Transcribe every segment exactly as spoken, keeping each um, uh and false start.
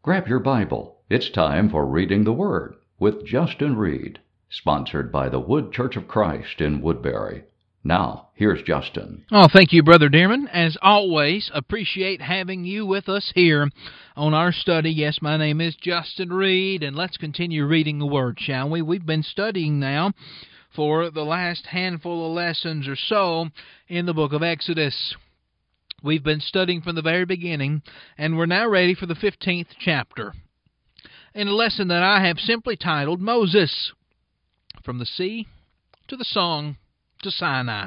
Grab your Bible. It's time for Reading the Word with Justin Reed, sponsored by the Wood Church of Christ in Woodbury. Now, here's Justin. Oh, thank you, Brother Dearman. As always, appreciate having you with us here on our study. Yes, my name is Justin Reed, and let's continue reading the Word, shall we? We've been studying now for the last handful of lessons or so in the book of Exodus. We've been studying from the very beginning, and we're now ready for the fifteenth chapter, in a lesson that I have simply titled Moses, From the Sea to the Song to Sinai.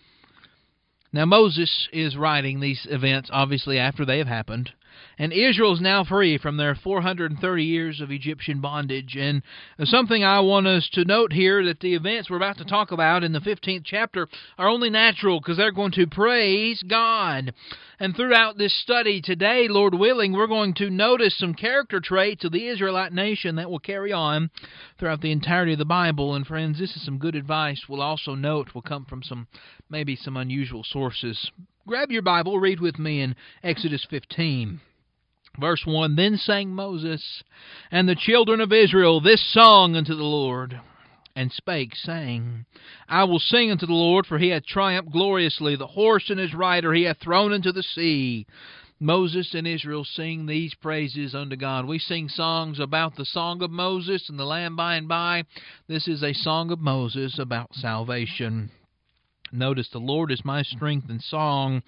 Now, Moses is writing these events, obviously, after they have happened, and Israel is now free from their four hundred thirty years of Egyptian bondage. And something I want us to note here, that the events we're about to talk about in the fifteenth chapter are only natural, because they're going to praise God. And throughout this study today, Lord willing, we're going to notice some character traits of the Israelite nation that will carry on throughout the entirety of the Bible. And friends, this is some good advice we'll also note will come from some, maybe some unusual sources. Grab your Bible, read with me in Exodus fifteen. Verse one, Then sang Moses and the children of Israel this song unto the Lord, and spake, saying, I will sing unto the Lord, for he hath triumphed gloriously. The horse and his rider he hath thrown into the sea. Moses and Israel sing these praises unto God. We sing songs about the song of Moses and the Lamb by and by. This is a song of Moses about salvation. Notice, the Lord is my strength and song.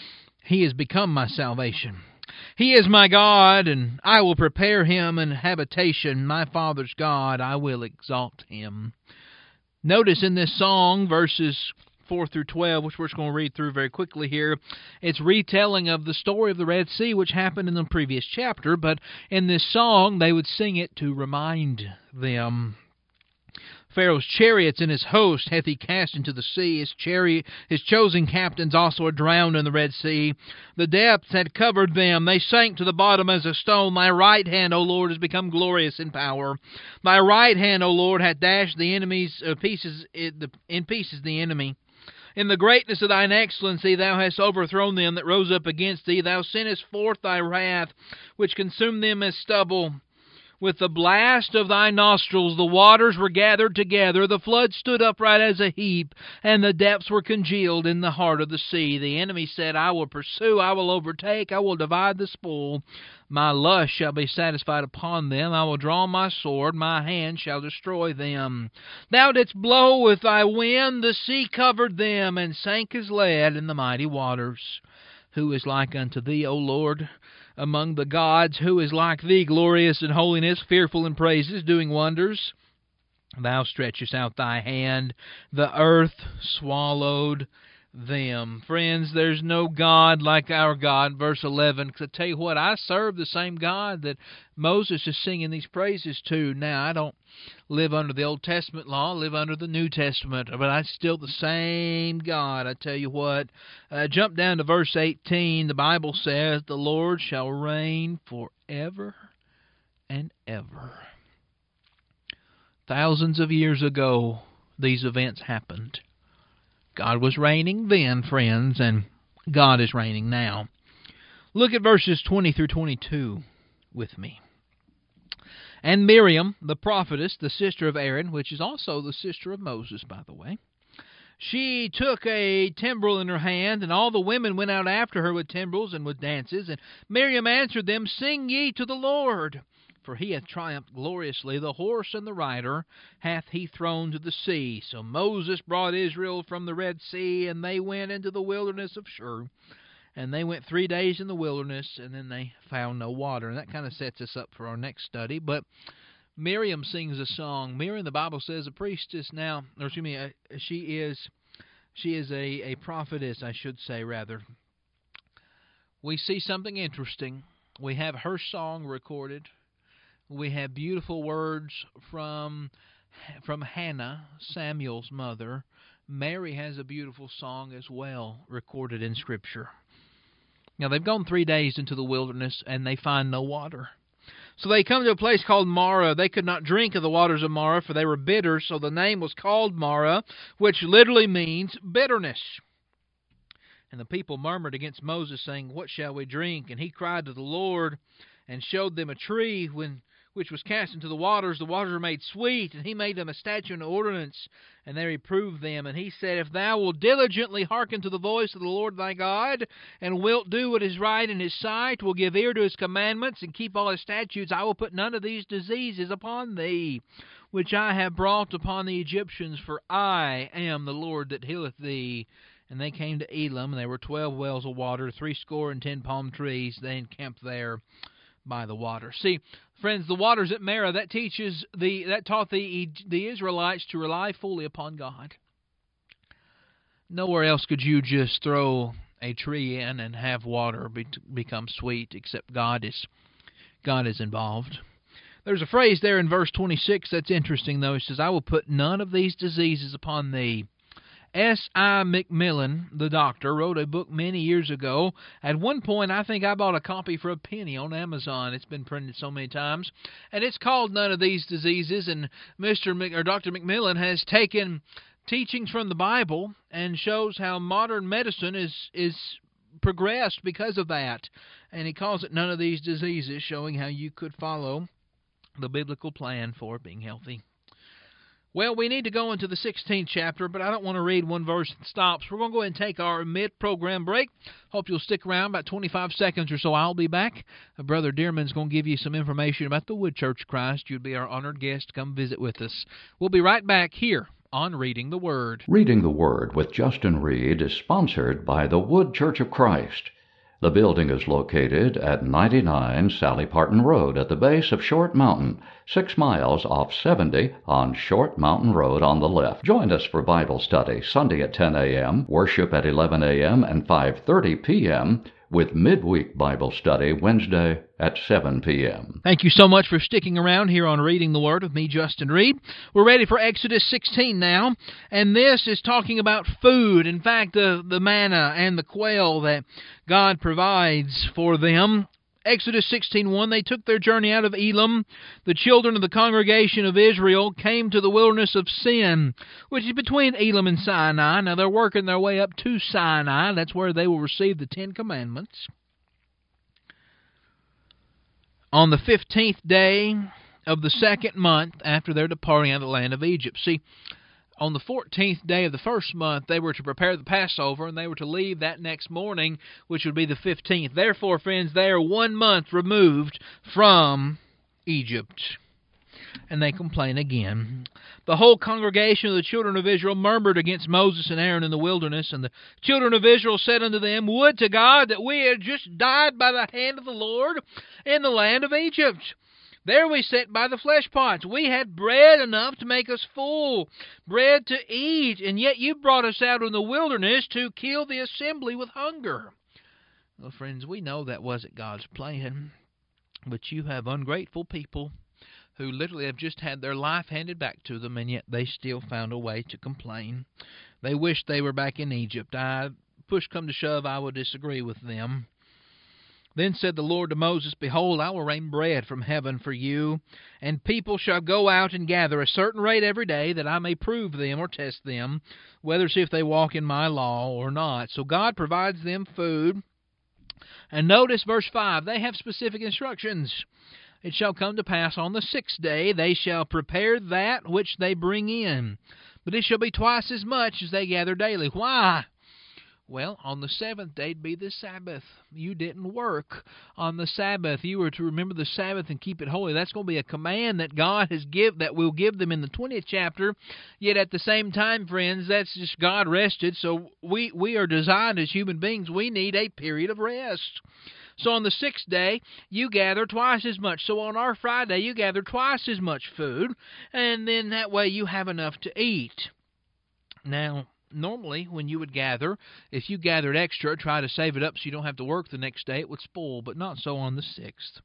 He has become my salvation. He is my God, and I will prepare him an habitation. My Father's God, I will exalt him. Notice in this song, verses four through twelve, which we're just going to read through very quickly here, it's retelling of the story of the Red Sea, which happened in the previous chapter, but in this song, they would sing it to remind them. Pharaoh's chariots and his host hath he cast into the sea. His chariot, his chosen captains also are drowned in the Red Sea. The depths had covered them. They sank to the bottom as a stone. Thy right hand, O Lord, has become glorious in power. Thy right hand, O Lord, hath dashed the enemies uh, pieces in pieces the enemy. In the greatness of thine excellency thou hast overthrown them that rose up against thee. Thou sentest forth thy wrath, which consumed them as stubble. With the blast of thy nostrils the waters were gathered together, the flood stood upright as a heap, and the depths were congealed in the heart of the sea. The enemy said, I will pursue, I will overtake, I will divide the spoil. My lust shall be satisfied upon them. I will draw my sword, my hand shall destroy them. Thou didst blow with thy wind, the sea covered them, and sank as lead in the mighty waters. Who is like unto thee, O Lord, among the gods? Who is like thee, glorious in holiness, fearful in praises, doing wonders? Thou stretchest out thy hand, the earth swallowed them. Friends, there's no God like our God. Verse eleven, because I tell you what, I serve the same God that Moses is singing these praises to. Now, I don't live under the Old Testament law, I live under the New Testament, but I still the same God. I tell you what, uh, jump down to verse eighteen. The Bible says, the Lord shall reign forever and ever. Thousands of years ago, these events happened. God was reigning then, friends, and God is reigning now. Look at verses twenty through twenty-two with me. And Miriam, the prophetess, the sister of Aaron, which is also the sister of Moses, by the way, she took a timbrel in her hand, and all the women went out after her with timbrels and with dances. And Miriam answered them, Sing ye to the Lord, for he hath triumphed gloriously. The horse and the rider hath he thrown to the sea. So Moses brought Israel from the Red Sea, and they went into the wilderness of Shur. And they went three days in the wilderness, and then they found no water. And that kind of sets us up for our next study. But Miriam sings a song. Miriam, the Bible says, a priestess now, or excuse me, she is she is a, a prophetess, I should say, rather. We see something interesting. We have her song recorded. We have beautiful words from from Hannah, Samuel's mother. Mary has a beautiful song as well recorded in Scripture. Now, they've gone three days into the wilderness, and they find no water. So they come to a place called Marah. They could not drink of the waters of Marah, for they were bitter, so the name was called Marah, which literally means bitterness. And the people murmured against Moses, saying, What shall we drink? And he cried to the Lord, and showed them a tree when which was cast into the waters. The waters were made sweet, and he made them a statute and ordinance, and they reproved them. And he said, If thou wilt diligently hearken to the voice of the Lord thy God, and wilt do what is right in his sight, will give ear to his commandments, and keep all his statutes, I will put none of these diseases upon thee, which I have brought upon the Egyptians, for I am the Lord that healeth thee. And they came to Elim, and there were twelve wells of water, threescore and ten palm trees. They encamped there by the water. See, friends, the waters at Marah, that teaches the that taught the the Israelites to rely fully upon God. Nowhere else could you just throw a tree in and have water be, become sweet, except God is God is involved. There's a phrase there in verse twenty-six that's interesting, though. It says, I will put none of these diseases upon thee. S I McMillan, the doctor, wrote a book many years ago. At one point, I think I bought a copy for a penny on Amazon. It's been printed so many times. And it's called None of These Diseases. And Mister Mc, or Doctor McMillan has taken teachings from the Bible and shows how modern medicine is is progressed because of that. And he calls it None of These Diseases, showing how you could follow the biblical plan for being healthy. Well, we need to go into the sixteenth chapter, but I don't want to read one verse that stops. We're going to go ahead and take our mid-program break. Hope you'll stick around about twenty-five seconds or so. I'll be back. Brother Dearman's going to give you some information about the Wood Church of Christ. You'd be our honored guest to come visit with us. We'll be right back here on Reading the Word. Reading the Word with Justin Reed is sponsored by the Wood Church of Christ. The building is located at ninety-nine Sally Parton Road at the base of Short Mountain, six miles off seventy on Short Mountain Road on the left. Join us for Bible study Sunday at ten a.m., worship at eleven a.m. and five thirty p.m., with midweek Bible study Wednesday at seven p.m. Thank you so much for sticking around here on Reading the Word with me, Justin Reed. We're ready for Exodus sixteen now, and this is talking about food. In fact, the, the manna and the quail that God provides for them. Exodus sixteen one, they took their journey out of Elim. The children of the congregation of Israel came to the wilderness of Sin, which is between Elim and Sinai. Now they're working their way up to Sinai. That's where they will receive the Ten Commandments. On the fifteenth day of the second month after their departing out of the land of Egypt. See, on the fourteenth day of the first month, they were to prepare the Passover, and they were to leave that next morning, which would be the fifteenth. Therefore, friends, they are one month removed from Egypt. And they complain again. The whole congregation of the children of Israel murmured against Moses and Aaron in the wilderness, and the children of Israel said unto them, Would to God that we had just died by the hand of the Lord in the land of Egypt. There we sat by the flesh pots. We had bread enough to make us full, bread to eat, and yet you brought us out in the wilderness to kill the assembly with hunger. Well, friends, we know that wasn't God's plan, but you have ungrateful people who literally have just had their life handed back to them, and yet they still found a way to complain. They wish they were back in Egypt. I, push come to shove, I would disagree with them. Then said the Lord to Moses, Behold, I will rain bread from heaven for you, and people shall go out and gather a certain rate every day, that I may prove them or test them, whether see if they walk in my law or not. So God provides them food. And notice verse five, they have specific instructions. It shall come to pass on the sixth day, they shall prepare that which they bring in, but it shall be twice as much as they gather daily. Why? Well, on the seventh day would be the Sabbath. You didn't work on the Sabbath. You were to remember the Sabbath and keep it holy. That's going to be a command that God has give that will give them in the twentieth chapter. Yet at the same time, friends, that's just God rested. So we, we are designed as human beings. We need a period of rest. So on the sixth day, you gather twice as much. So on our Friday, you gather twice as much food. And then that way you have enough to eat. Now, normally, when you would gather, if you gathered extra, try to save it up so you don't have to work the next day, it would spoil, but not so on the sixth.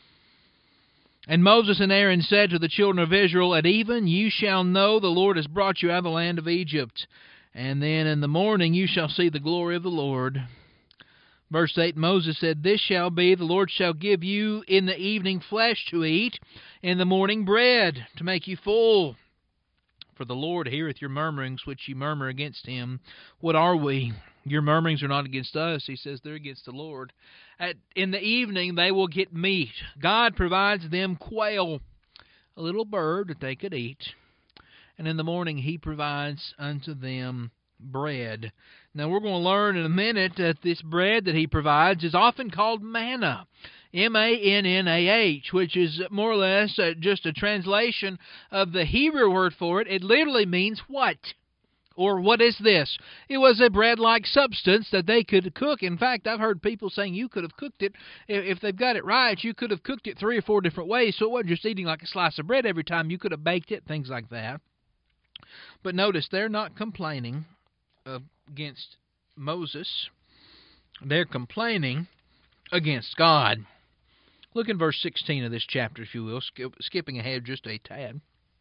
And Moses and Aaron said to the children of Israel, At even you shall know the Lord has brought you out of the land of Egypt. And then in the morning you shall see the glory of the Lord. Verse eight, Moses said, This shall be, the Lord shall give you in the evening flesh to eat, in the morning bread to make you full. For the Lord heareth your murmurings, which ye murmur against him. What are we? Your murmurings are not against us. He says they're against the Lord. At, in the evening, they will get meat. God provides them quail, a little bird that they could eat. And in the morning, He provides unto them bread. Now, we're going to learn in a minute that this bread that He provides is often called manna. M A N N A H, which is more or less uh, just a translation of the Hebrew word for it. It literally means what? Or what is this? It was a bread-like substance that they could cook. In fact, I've heard people saying you could have cooked it. If they've got it right, you could have cooked it three or four different ways, so it wasn't just eating like a slice of bread every time. You could have baked it, things like that. But notice, they're not complaining against Moses. They're complaining against God. Look in verse sixteen of this chapter, if you will, skip, skipping ahead just a tad.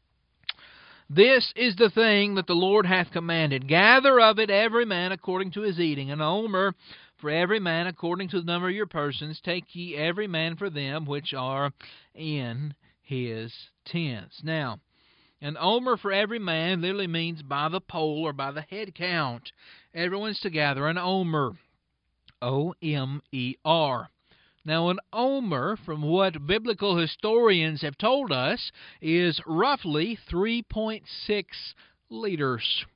This is the thing that the Lord hath commanded. Gather of it every man according to his eating, an omer for every man according to the number of your persons. Take ye every man for them which are in his tents. Now, an omer for every man literally means by the poll or by the head count. Everyone's to gather an omer. O M E R. Now, an omer, from what biblical historians have told us, is roughly three point six liters.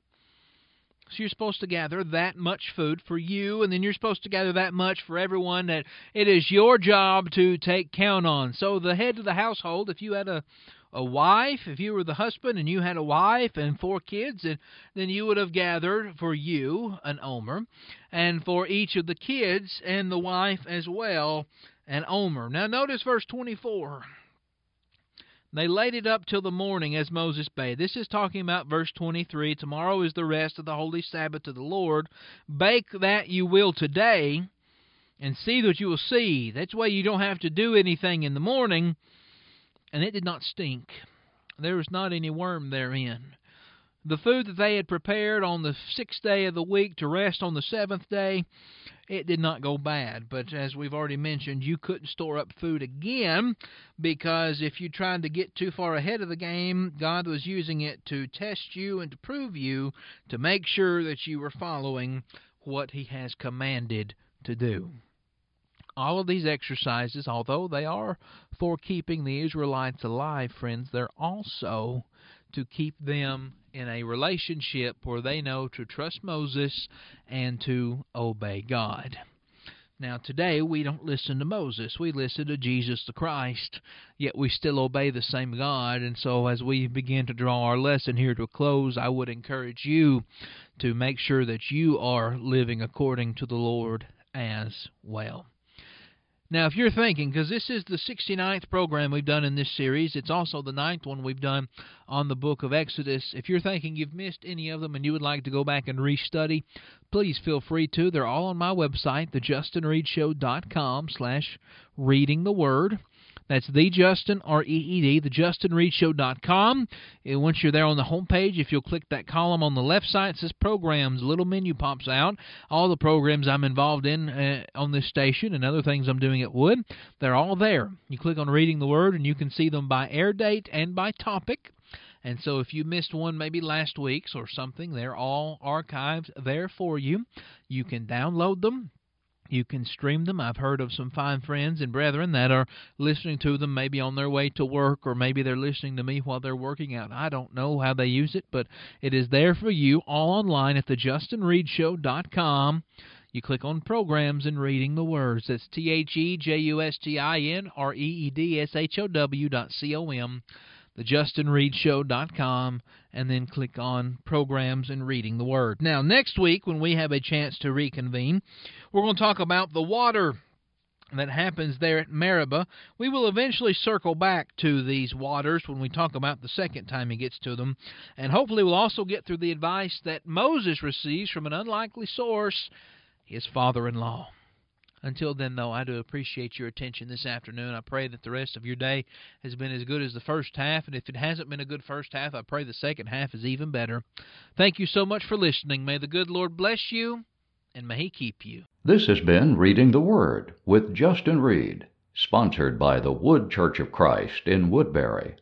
So you're supposed to gather that much food for you, and then you're supposed to gather that much for everyone that it is your job to take count on. So the head of the household, if you had a a wife, if you were the husband and you had a wife and four kids, and then you would have gathered for you an omer, and for each of the kids and the wife as well an omer. Now notice verse twenty-four. They laid it up till the morning as Moses bade. This is talking about verse twenty-three. Tomorrow is the rest of the holy Sabbath to the Lord. Bake that you will today, and see that you will see. That's why you don't have to do anything in the morning. And it did not stink. There was not any worm therein. The food that they had prepared on the sixth day of the week to rest on the seventh day, it did not go bad. But as we've already mentioned, you couldn't store up food again, because if you tried to get too far ahead of the game, God was using it to test you and to prove you, to make sure that you were following what He has commanded to do. All of these exercises, although they are for keeping the Israelites alive, friends, they're also to keep them in a relationship where they know to trust Moses and to obey God. Now, today, we don't listen to Moses. We listen to Jesus the Christ, yet we still obey the same God. And so as we begin to draw our lesson here to a close, I would encourage you to make sure that you are living according to the Lord as well. Now, if you're thinking, because this is the sixty-ninth program we've done in this series, it's also the ninth one we've done on the book of Exodus. If you're thinking you've missed any of them and you would like to go back and restudy, please feel free to. They're all on my website, the justin reed show dot com slash reading the word. That's the Justin, R E E D, the justin reed show dot com. And once you're there on the home page, if you'll click that column on the left side, it says Programs. A little menu pops out. All the programs I'm involved in uh, on this station and other things I'm doing at Wood, they're all there. You click on Reading the Word, and you can see them by air date and by topic. And so if you missed one maybe last week's or something, they're all archived there for you. You can download them. You can stream them. I've heard of some fine friends and brethren that are listening to them maybe on their way to work, or maybe they're listening to me while they're working out. I don't know how they use it, but it is there for you all online at the justin reed show dot com. You click on Programs and Reading the Words. That's T H E J U S T I N R E E D S H O W dot C O M. the justin reed show dot com, and then click on Programs and Reading the Word. Now, next week, when we have a chance to reconvene, we're going to talk about the water that happens there at Meribah. We will eventually circle back to these waters when we talk about the second time he gets to them, and hopefully we'll also get through the advice that Moses receives from an unlikely source, his father-in-law. Until then, though, I do appreciate your attention this afternoon. I pray that the rest of your day has been as good as the first half, and if it hasn't been a good first half, I pray the second half is even better. Thank you so much for listening. May the good Lord bless you, and may He keep you. This has been Reading the Word with Justin Reed, sponsored by the Wood Church of Christ in Woodbury.